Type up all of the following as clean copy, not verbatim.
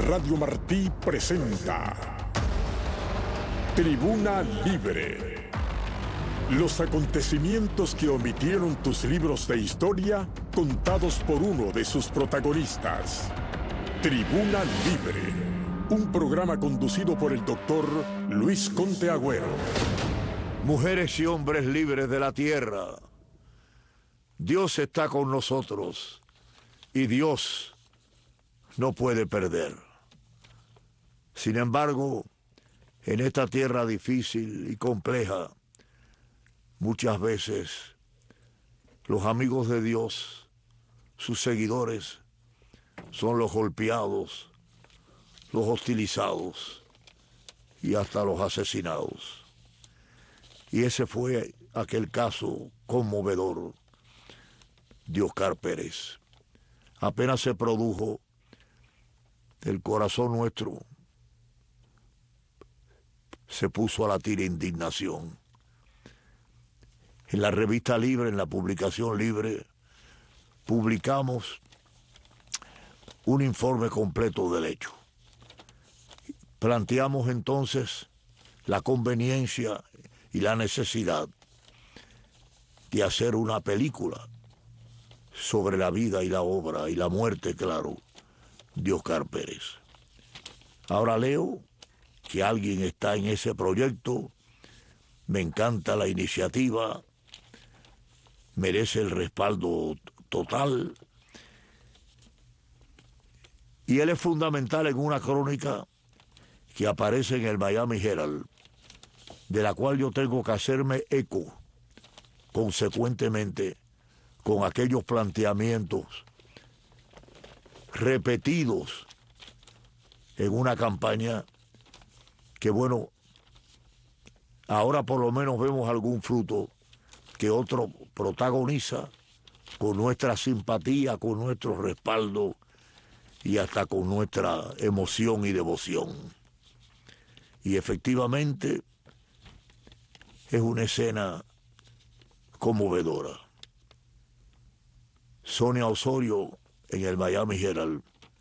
Radio Martí presenta Tribuna Libre. Los acontecimientos que omitieron tus libros de historia, contados por uno de sus protagonistas. Tribuna Libre, un programa conducido por el doctor Luis Conte Agüero. Mujeres y hombres libres de la tierra, Dios está con nosotros y Dios no puede perder. Sin embargo, en esta tierra difícil y compleja, muchas veces los amigos de Dios, sus seguidores, son los golpeados, los hostilizados y hasta los asesinados. Y ese fue aquel caso conmovedor de Oscar Pérez. Apenas se produjo, el corazón nuestro se puso a latir indignación. En la revista Libre, en la publicación Libre, publicamos un informe completo del hecho. Planteamos entonces la conveniencia y la necesidad de hacer una película sobre la vida y la obra y la muerte, claro, de Oscar Pérez. Ahora leo que alguien está en ese proyecto, me encanta la iniciativa, merece el respaldo total, y él es fundamental en una crónica que aparece en el Miami Herald, de la cual yo tengo que hacerme eco consecuentemente con aquellos planteamientos repetidos en una campaña que, bueno, ahora por lo menos vemos algún fruto que otro protagoniza con nuestra simpatía, con nuestro respaldo y hasta con nuestra emoción y devoción. Y efectivamente es una escena conmovedora. Sonia Osorio, en el Miami Herald,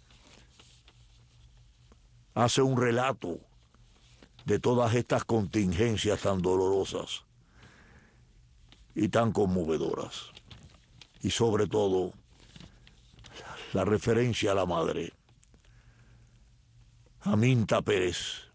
hace un relato de todas estas contingencias tan dolorosas y tan conmovedoras. Y sobre todo, la referencia a la madre, Aminta Pérez,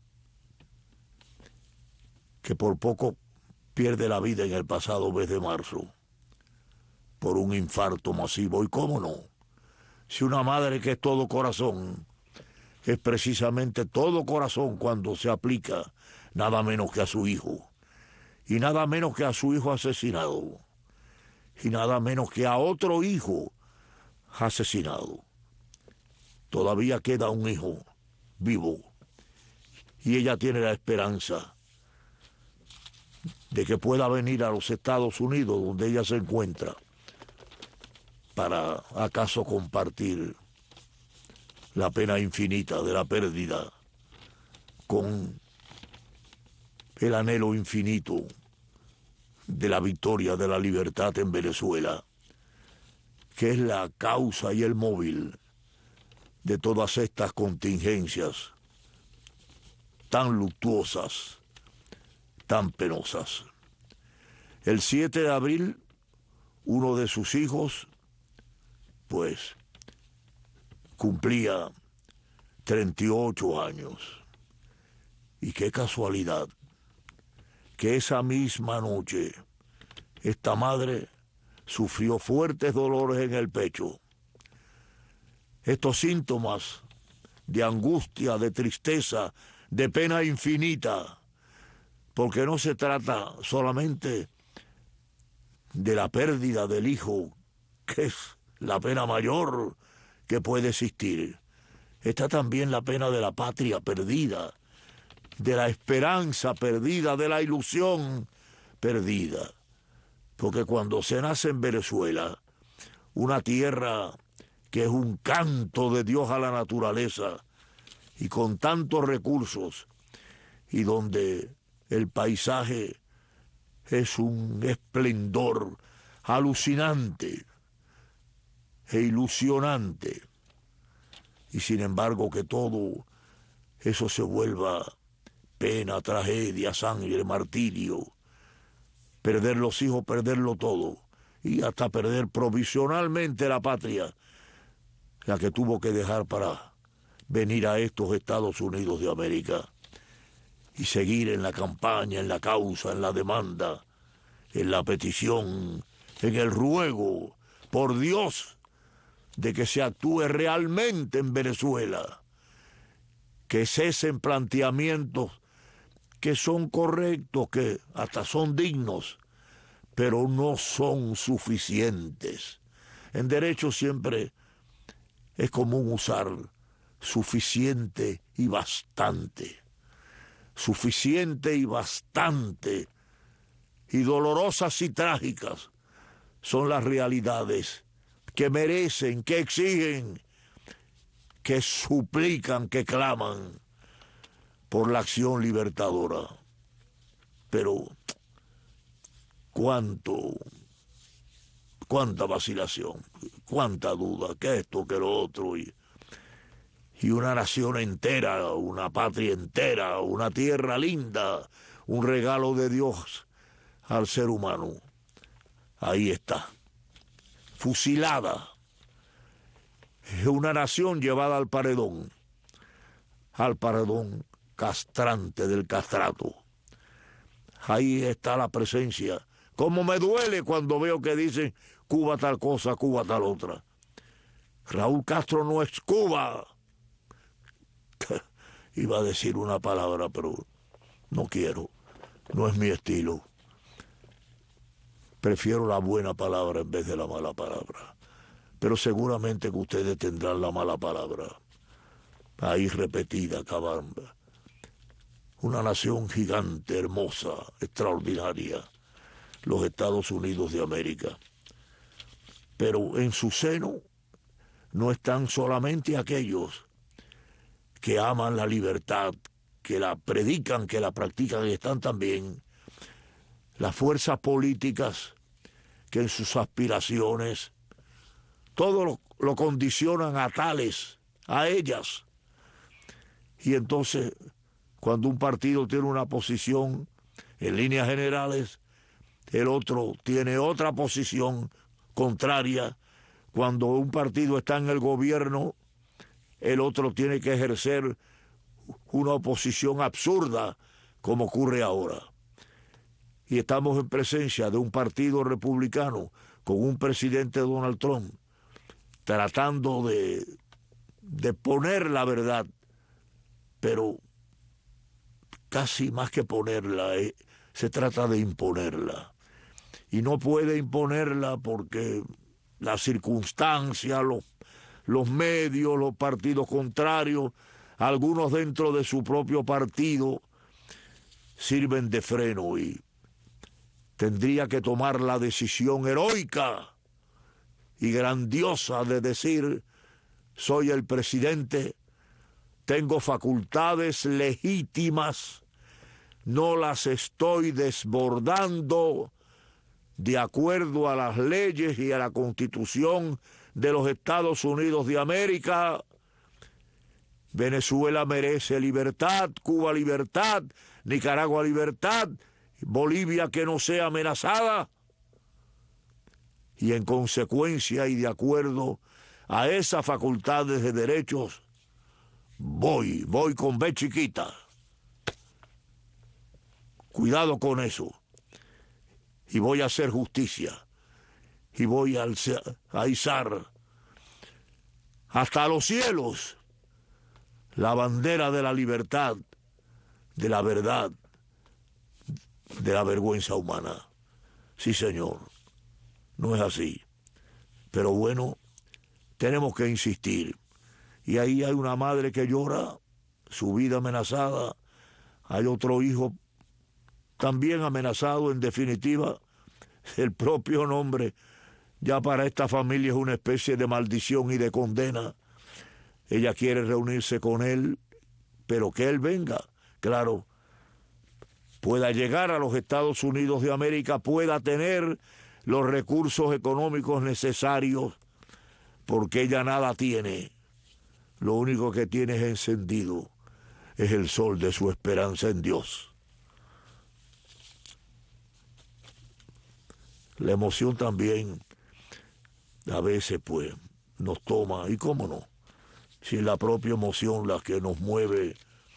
que por poco pierde la vida en el pasado mes de marzo por un infarto masivo. Y cómo no, si una madre que es todo corazón, es precisamente todo corazón cuando se aplica nada menos que a su hijo, y nada menos que a su hijo asesinado, y nada menos que a otro hijo asesinado. Todavía queda un hijo vivo, y ella tiene la esperanza de que pueda venir a los Estados Unidos, donde ella se encuentra, para acaso compartir la pena infinita de la pérdida con el anhelo infinito de la victoria de la libertad en Venezuela, que es la causa y el móvil de todas estas contingencias tan luctuosas, tan penosas. El 7 de abril, uno de sus hijos, pues, cumplía 38 años. Y qué casualidad que esa misma noche esta madre sufrió fuertes dolores en el pecho. Estos síntomas de angustia, de tristeza, de pena infinita, porque no se trata solamente de la pérdida del hijo, que es la pena mayor que puede existir. Está también la pena de la patria perdida, de la esperanza perdida, de la ilusión perdida. Porque cuando se nace en Venezuela, una tierra que es un canto de Dios a la naturaleza, y con tantos recursos, y donde el paisaje es un esplendor alucinante e ilusionante, y sin embargo que todo eso se vuelva pena, tragedia, sangre, martirio, perder los hijos, perderlo todo, y hasta perder provisionalmente la patria, la que tuvo que dejar para venir a estos Estados Unidos de América y seguir en la campaña, en la causa, en la demanda, en la petición, en el ruego, por Dios, de que se actúe realmente en Venezuela, que cesen planteamientos que son correctos, que hasta son dignos, pero no son suficientes. En derecho siempre es común usar suficiente y bastante. Suficiente y bastante. Y dolorosas y trágicas son las realidades que merecen, que exigen, que suplican, que claman por la acción libertadora. Pero cuánta vacilación, cuánta duda, que esto, que lo otro, y una nación entera, una patria entera, una tierra linda, un regalo de Dios al ser humano. Ahí está, fusilada. Es una nación llevada al paredón castrante del castrato. Ahí está la presencia. Como me duele cuando veo que dicen Cuba tal cosa, Cuba tal otra. Raúl Castro no es Cuba. Iba a decir una palabra, pero no quiero. No es mi estilo. Prefiero la buena palabra en vez de la mala palabra. Pero seguramente que ustedes tendrán la mala palabra. Ahí repetida, caramba. Una nación gigante, hermosa, extraordinaria. Los Estados Unidos de América. Pero en su seno no están solamente aquellos que aman la libertad, que la predican, que la practican, y están también las fuerzas políticas que en sus aspiraciones todo lo condicionan a tales, a ellas. Y entonces, cuando un partido tiene una posición en líneas generales, el otro tiene otra posición contraria. Cuando un partido está en el gobierno, el otro tiene que ejercer una oposición absurda, como ocurre ahora. Y estamos en presencia de un partido republicano con un presidente, Donald Trump, tratando de poner la verdad, pero casi más que ponerla, se trata de imponerla. Y no puede imponerla porque las circunstancias, los medios, los partidos contrarios, algunos dentro de su propio partido, sirven de freno, y tendría que tomar la decisión heroica y grandiosa de decir: soy el presidente, tengo facultades legítimas, no las estoy desbordando, de acuerdo a las leyes y a la Constitución de los Estados Unidos de América. Venezuela merece libertad, Cuba libertad, Nicaragua libertad, Bolivia que no sea amenazada. Y en consecuencia y de acuerdo a esas facultades de derechos, voy con B chiquita. Cuidado con eso. Y voy a hacer justicia. Y voy a izar hasta los cielos la bandera de la libertad, de la verdad, de la vergüenza humana. Sí, señor. No es así. Pero bueno, tenemos que insistir. Y ahí hay una madre que llora, su vida amenazada. Hay otro hijo también amenazado. En definitiva, el propio nombre ya para esta familia es una especie de maldición y de condena. Ella quiere reunirse con él, pero que él venga, claro, pueda llegar a los Estados Unidos de América, pueda tener los recursos económicos necesarios, porque ella nada tiene. lo único que tienes encendido es el sol de su esperanza en Dios. La emoción también a veces pues nos toma, y cómo no, si es la propia emoción la que nos mueve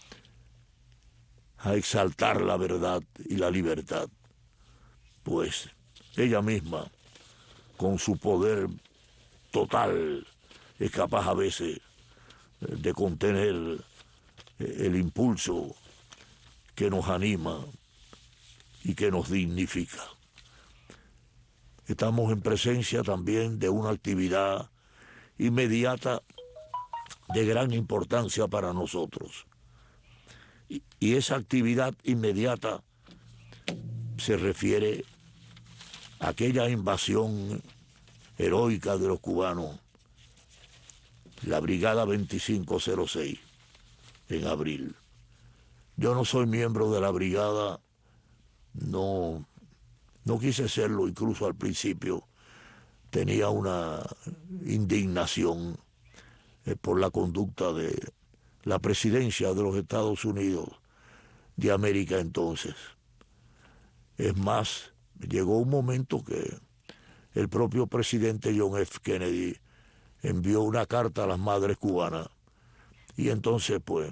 a exaltar la verdad y la libertad, pues ella misma, con su poder total, es capaz a veces de contener el impulso que nos anima y que nos dignifica. Estamos en presencia también de una actividad inmediata de gran importancia para nosotros. Y esa actividad inmediata se refiere a aquella invasión heroica de los cubanos, la Brigada 2506, en abril. Yo no soy miembro de la brigada, no quise serlo, incluso al principio tenía una indignación por la conducta de la presidencia de los Estados Unidos de América entonces. Es más, llegó un momento que el propio presidente John F. Kennedy envió una carta a las madres cubanas y entonces pues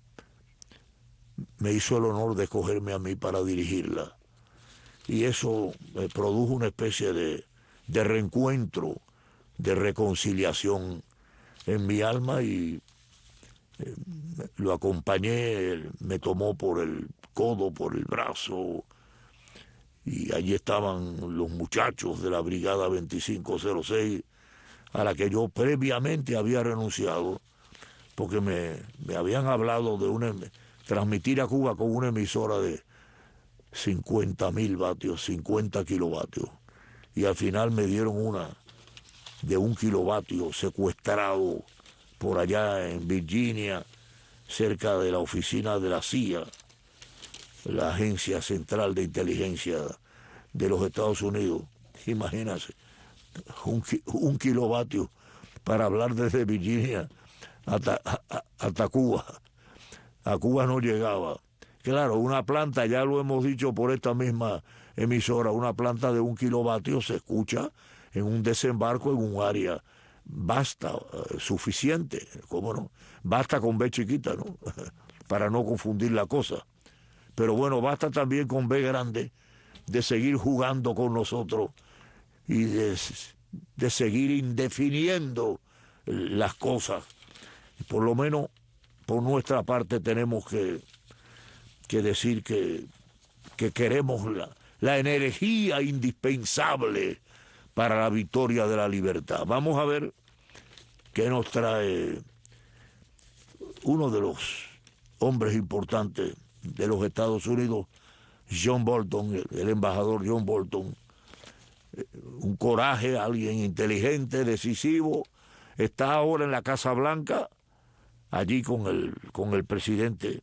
me hizo el honor de escogerme a mí para dirigirla. Y eso produjo una especie de reencuentro, de reconciliación en mi alma, y lo acompañé, él me tomó por el codo, por el brazo, y allí estaban los muchachos de la Brigada 2506, a la que yo previamente había renunciado, porque me habían hablado de transmitir a Cuba con una emisora de 50.000 vatios, 50 kilovatios, y al final me dieron una de 1 kilovatio secuestrado por allá en Virginia, cerca de la oficina de la CIA, la Agencia Central de Inteligencia de los Estados Unidos. Imagínense, 1 kilovatio para hablar desde Virginia hasta Cuba. A Cuba no llegaba. Claro, una planta, ya lo hemos dicho por esta misma emisora, una planta de 1 kilovatio se escucha en un desembarco en un área basta, suficiente, ¿cómo no? Basta con B chiquita, ¿no? Para no confundir la cosa. Pero bueno, basta también con B grande, de seguir jugando con nosotros y de seguir indefiniendo las cosas. Por lo menos, por nuestra parte, tenemos que decir que queremos la energía indispensable para la victoria de la libertad. Vamos a ver qué nos trae uno de los hombres importantes de los Estados Unidos, John Bolton, el embajador John Bolton. Un coraje, alguien inteligente, decisivo. Está ahora en la Casa Blanca, allí con el presidente.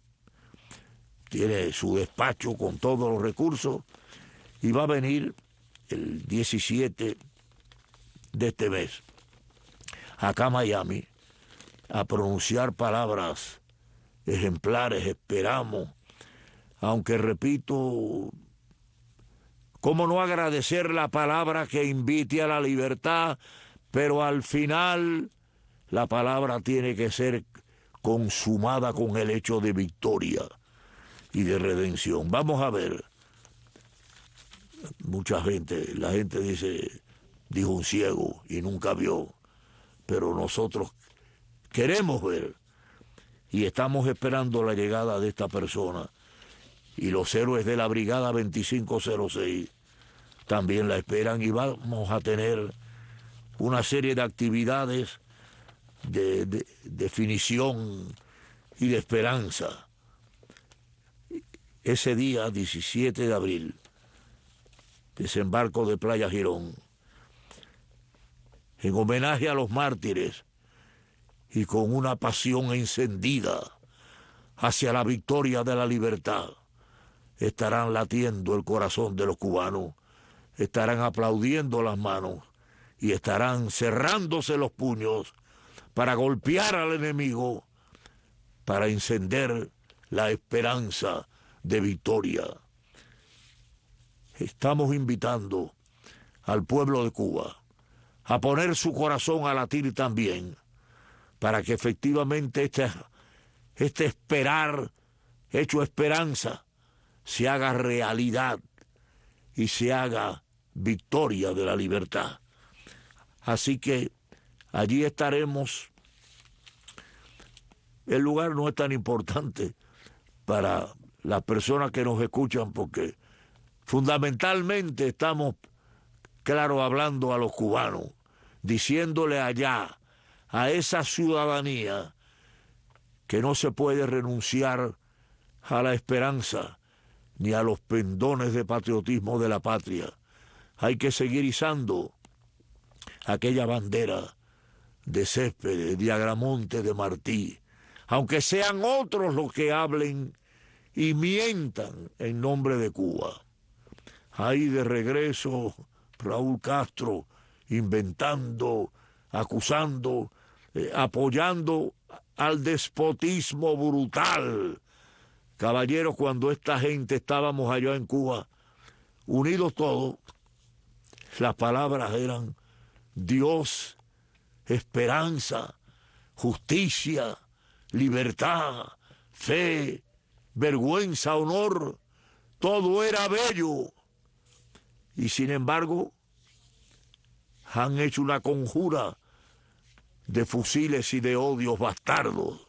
Tiene su despacho con todos los recursos y va a venir el 17 de este mes acá a Miami a pronunciar palabras ejemplares, esperamos, aunque repito, ¿cómo no agradecer la palabra que invite a la libertad? Pero al final la palabra tiene que ser consumada con el hecho de victoria y de redención. Vamos a ver. Mucha gente, la gente dijo un ciego y nunca vio, pero nosotros queremos ver y estamos esperando la llegada de esta persona, y los héroes de la Brigada 2506 también la esperan, y vamos a tener una serie de actividades de definición y de esperanza. Ese día, 17 de abril, desembarco de Playa Girón, en homenaje a los mártires y con una pasión encendida hacia la victoria de la libertad, estarán latiendo el corazón de los cubanos, estarán aplaudiendo las manos y estarán cerrándose los puños para golpear al enemigo, para encender la esperanza de victoria. Estamos invitando al pueblo de Cuba a poner su corazón a latir también, para que efectivamente este esperar hecho esperanza se haga realidad y se haga victoria de la libertad. Así que allí estaremos. El lugar no es tan importante para las personas que nos escuchan, porque fundamentalmente estamos, claro, hablando a los cubanos, diciéndole allá a esa ciudadanía que no se puede renunciar a la esperanza ni a los pendones de patriotismo de la patria. Hay que seguir izando aquella bandera de Céspedes, de Agramonte, de Martí, aunque sean otros los que hablen y mientan en nombre de Cuba. Ahí de regreso Raúl Castro inventando, acusando, apoyando al despotismo brutal. Caballeros, cuando esta gente estábamos allá en Cuba, unidos todos, las palabras eran Dios, esperanza, justicia, libertad, fe, vergüenza, honor. Todo era bello. Y sin embargo, han hecho una conjura de fusiles y de odios bastardos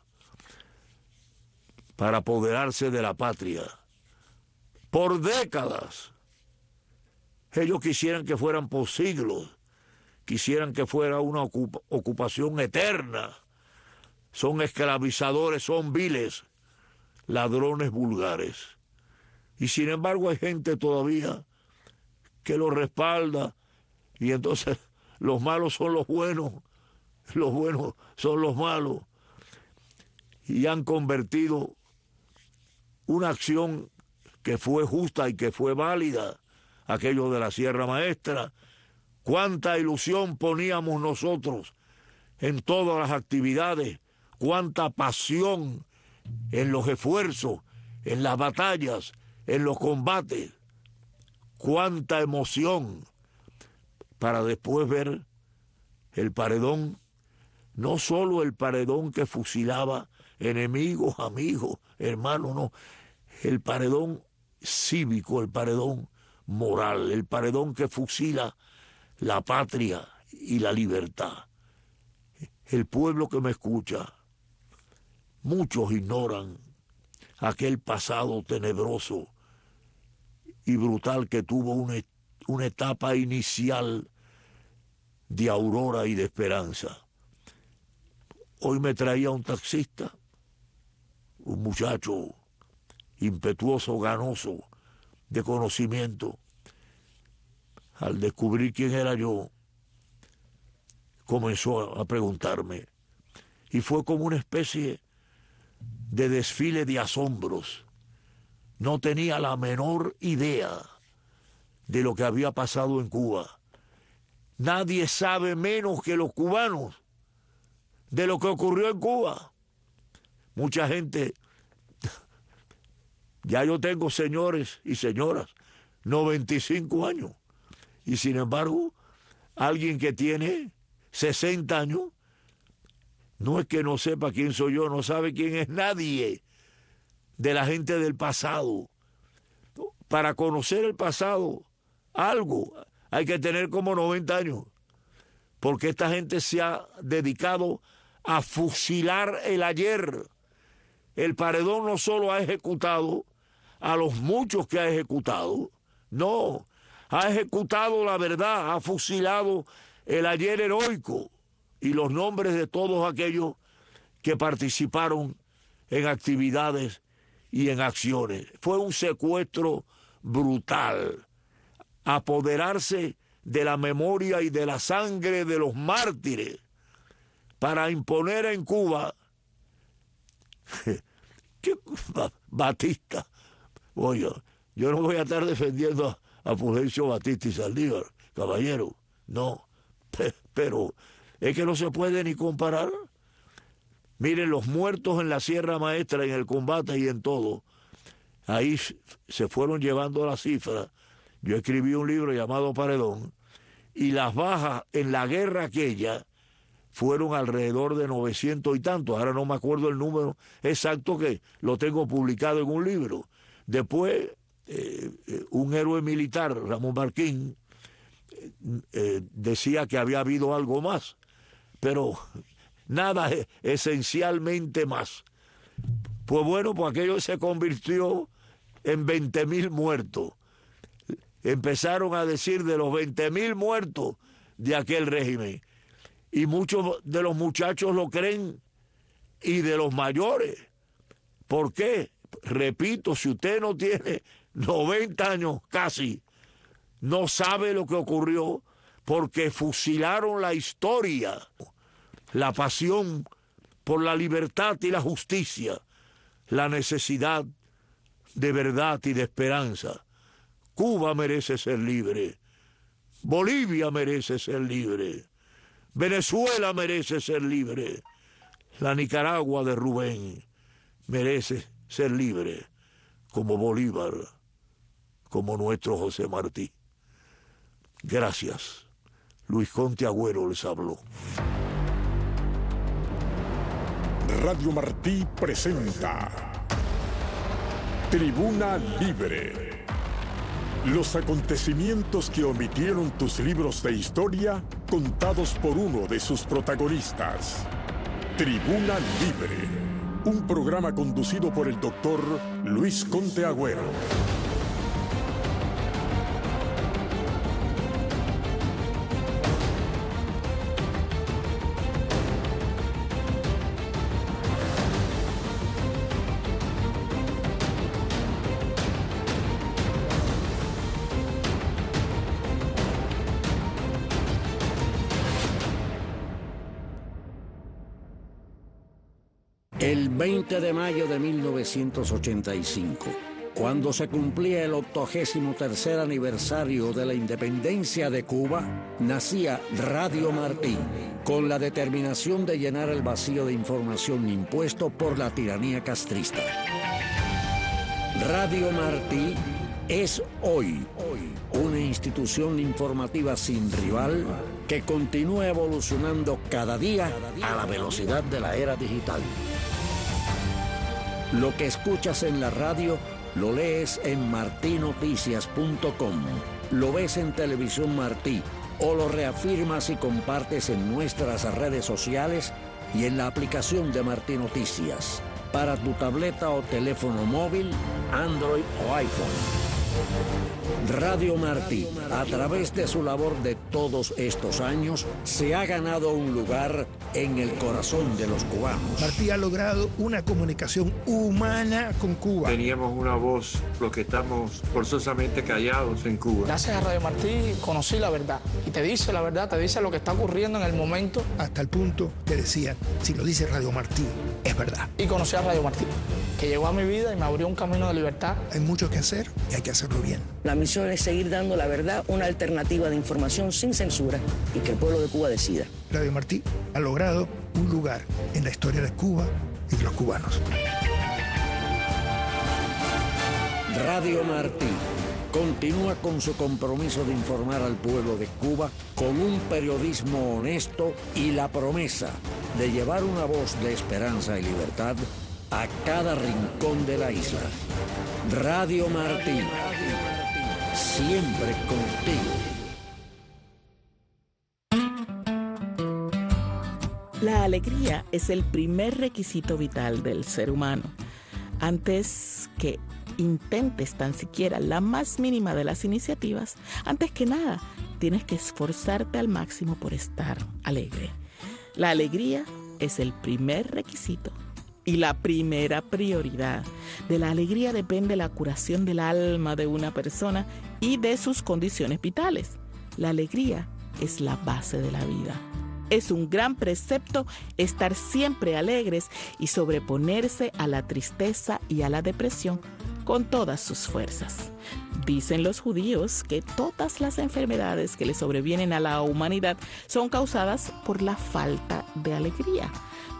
para apoderarse de la patria. Por décadas. Ellos quisieran que fueran por siglos. Quisieran que fuera una ocupación eterna. Son esclavizadores, son viles, ladrones vulgares. Y sin embargo hay gente todavía que los respalda, y entonces los malos son los buenos son los malos, y han convertido una acción que fue justa y que fue válida, aquello de la Sierra Maestra. Cuánta ilusión poníamos nosotros en todas las actividades, cuánta pasión en los esfuerzos, en las batallas, en los combates, cuánta emoción, para después ver el paredón, no solo el paredón que fusilaba enemigos, amigos, hermanos, no, el paredón cívico, el paredón moral, el paredón que fusila la patria y la libertad. El pueblo que me escucha, muchos ignoran aquel pasado tenebroso y brutal que tuvo una etapa inicial de aurora y de esperanza. Hoy me traía un taxista, un muchacho impetuoso, ganoso, de conocimiento. Al descubrir quién era yo, comenzó a preguntarme, y fue como una especie de desfile de asombros. No tenía la menor idea de lo que había pasado en Cuba. Nadie sabe menos que los cubanos de lo que ocurrió en Cuba. Mucha gente, ya yo tengo señores y señoras, 95 años, y sin embargo, alguien que tiene 60 años, no es que no sepa quién soy yo, no sabe quién es nadie de la gente del pasado. Para conocer el pasado, algo, hay que tener como 90 años, porque esta gente se ha dedicado a fusilar el ayer. El paredón no solo ha ejecutado a los muchos que ha ejecutado, no, ha ejecutado la verdad, ha fusilado el ayer heroico y los nombres de todos aquellos que participaron en actividades y en acciones. Fue un secuestro brutal, apoderarse de la memoria y de la sangre de los mártires para imponer en Cuba ¿qué? Batista. Oye, yo no voy a estar defendiendo a Fulgencio Batista y Saldívar, caballero, no, pero es que no se puede ni comparar. Miren, los muertos en la Sierra Maestra, en el combate y en todo, ahí se fueron llevando las cifras. Yo escribí un libro llamado Paredón, y las bajas en la guerra aquella fueron alrededor de 900 y tantos. Ahora no me acuerdo el número exacto, que lo tengo publicado en un libro. Después, un héroe militar, Ramón Marquín, decía que había habido algo más, pero nada esencialmente más. Pues bueno, pues aquello se convirtió en 20.000 muertos. Empezaron a decir de los 20.000 muertos de aquel régimen. Y muchos de los muchachos lo creen, y de los mayores. ¿Por qué? Repito, si usted no tiene 90 años casi, no sabe lo que ocurrió, porque fusilaron la historia, la pasión por la libertad y la justicia, la necesidad de verdad y de esperanza. Cuba merece ser libre, Bolivia merece ser libre, Venezuela merece ser libre, la Nicaragua de Rubén merece ser libre, como Bolívar, como nuestro José Martí. Gracias. Luis Conte Agüero les habló. Radio Martí presenta Tribuna Libre. Los acontecimientos que omitieron tus libros de historia, contados por uno de sus protagonistas. Tribuna Libre, un programa conducido por el doctor Luis Conte Agüero. El 20 de mayo de 1985, cuando se cumplía el 83º aniversario de la independencia de Cuba, nacía Radio Martí, con la determinación de llenar el vacío de información impuesto por la tiranía castrista. Radio Martí es hoy una institución informativa sin rival que continúa evolucionando cada día a la velocidad de la era digital. Lo que escuchas en la radio lo lees en martinoticias.com, lo ves en Televisión Martí o lo reafirmas y compartes en nuestras redes sociales y en la aplicación de Martí Noticias para tu tableta o teléfono móvil, Android o iPhone. Radio Martí, a través de su labor de todos estos años, se ha ganado un lugar en el corazón de los cubanos. Martí ha logrado una comunicación humana con Cuba. Teníamos una voz, los que estamos forzosamente callados en Cuba. Gracias a Radio Martí conocí la verdad. Y te dice la verdad, te dice lo que está ocurriendo en el momento. Hasta el punto que decían, si lo dice Radio Martí, es verdad. Y conocí a Radio Martí, que llegó a mi vida y me abrió un camino de libertad. Hay mucho que hacer y hay que hacerlo bien. La misión es seguir dando la verdad, una alternativa de información sin censura y que el pueblo de Cuba decida. Radio Martí ha logrado un lugar en la historia de Cuba y de los cubanos. Radio Martí continúa con su compromiso de informar al pueblo de Cuba con un periodismo honesto y la promesa de llevar una voz de esperanza y libertad a cada rincón de la isla. Radio Martí, siempre contigo. La alegría es el primer requisito vital del ser humano. Antes que intentes tan siquiera la más mínima de las iniciativas, antes que nada, tienes que esforzarte al máximo por estar alegre. La alegría es el primer requisito y la primera prioridad. De la alegría depende la curación del alma de una persona y de sus condiciones vitales. La alegría es la base de la vida. Es un gran precepto estar siempre alegres y sobreponerse a la tristeza y a la depresión con todas sus fuerzas. Dicen los judíos que todas las enfermedades que le sobrevienen a la humanidad son causadas por la falta de alegría.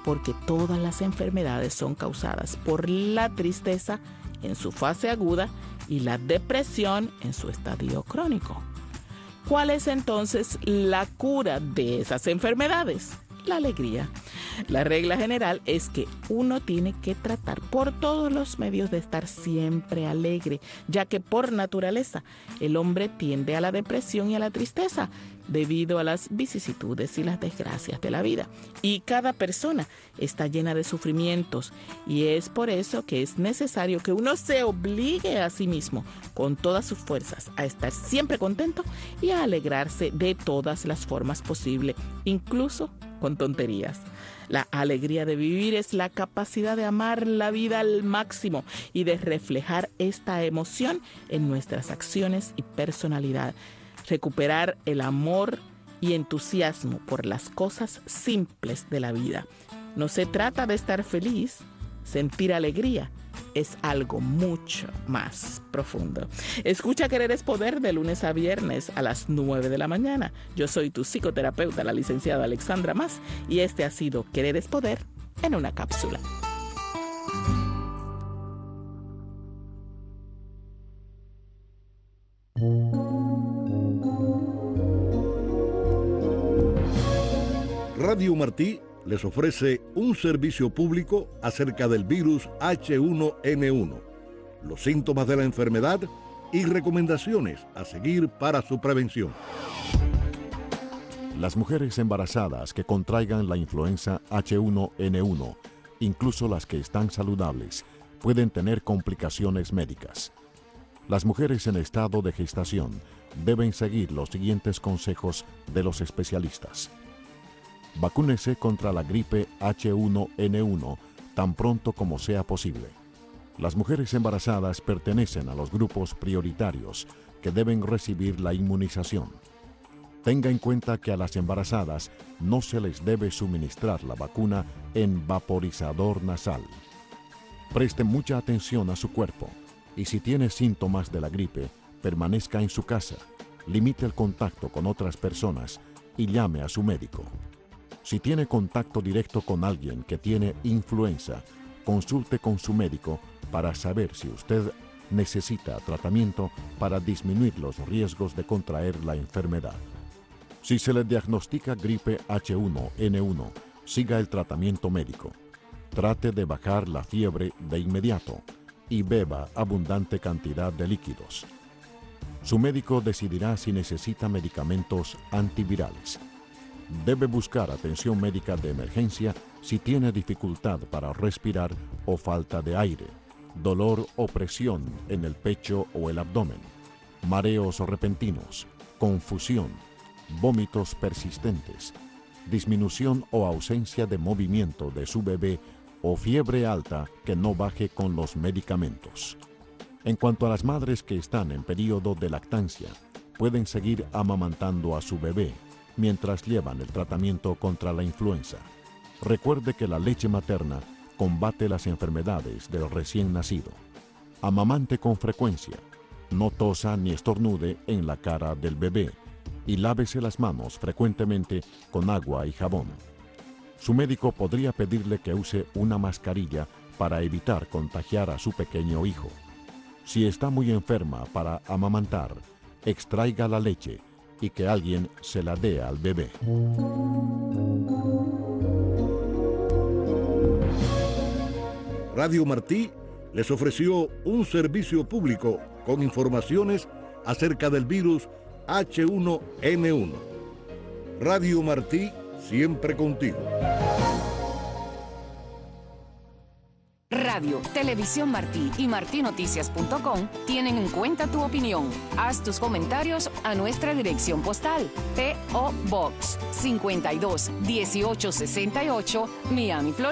porque todas las enfermedades son causadas por la tristeza en su fase aguda y la depresión en su estadio crónico. ¿Cuál es entonces la cura de esas enfermedades? La alegría. La regla general es que uno tiene que tratar por todos los medios de estar siempre alegre, ya que por naturaleza el hombre tiende a la depresión y a la tristeza debido a las vicisitudes y las desgracias de la vida. Y cada persona está llena de sufrimientos y es por eso que es necesario que uno se obligue a sí mismo con todas sus fuerzas a estar siempre contento y a alegrarse de todas las formas posibles, incluso con tonterías. La alegría de vivir es la capacidad de amar la vida al máximo y de reflejar esta emoción en nuestras acciones y personalidad. Recuperar el amor y entusiasmo por las cosas simples de la vida. No se trata de estar feliz, sentir alegría es algo mucho más profundo. Escucha Querer es Poder de lunes a viernes a las 9 de la mañana. Yo soy tu psicoterapeuta, la licenciada Alexandra Mas, y este ha sido Querer es Poder en una cápsula. Radio Martí les ofrece un servicio público acerca del virus H1N1, los síntomas de la enfermedad y recomendaciones a seguir para su prevención. Las mujeres embarazadas que contraigan la influenza H1N1, incluso las que están saludables, pueden tener complicaciones médicas. Las mujeres en estado de gestación deben seguir los siguientes consejos de los especialistas. Vacúnese contra la gripe H1N1 tan pronto como sea posible. Las mujeres embarazadas pertenecen a los grupos prioritarios que deben recibir la inmunización. Tenga en cuenta que a las embarazadas no se les debe suministrar la vacuna en vaporizador nasal. Preste mucha atención a su cuerpo y si tiene síntomas de la gripe, permanezca en su casa, limite el contacto con otras personas y llame a su médico. Si tiene contacto directo con alguien que tiene influenza, consulte con su médico para saber si usted necesita tratamiento para disminuir los riesgos de contraer la enfermedad. Si se le diagnostica gripe H1N1, siga el tratamiento médico. Trate de bajar la fiebre de inmediato y beba abundante cantidad de líquidos. Su médico decidirá si necesita medicamentos antivirales. Debe buscar atención médica de emergencia si tiene dificultad para respirar o falta de aire, dolor o presión en el pecho o el abdomen, mareos repentinos, confusión, vómitos persistentes, disminución o ausencia de movimiento de su bebé o fiebre alta que no baje con los medicamentos. En cuanto a las madres que están en periodo de lactancia, pueden seguir amamantando a su bebé mientras llevan el tratamiento contra la influenza. Recuerde que la leche materna combate las enfermedades del recién nacido. Amamante con frecuencia, no tosa ni estornude en la cara del bebé y lávese las manos frecuentemente con agua y jabón. Su médico podría pedirle que use una mascarilla para evitar contagiar a su pequeño hijo. Si está muy enferma para amamantar, extraiga la leche y que alguien se la dé al bebé. Radio Martí les ofreció un servicio público con informaciones acerca del virus H1N1. Radio Martí, siempre contigo. Radio, Televisión Martí y martinoticias.com tienen en cuenta tu opinión. Haz tus comentarios a nuestra dirección postal. P.O. Box 52 1868, Miami, Florida.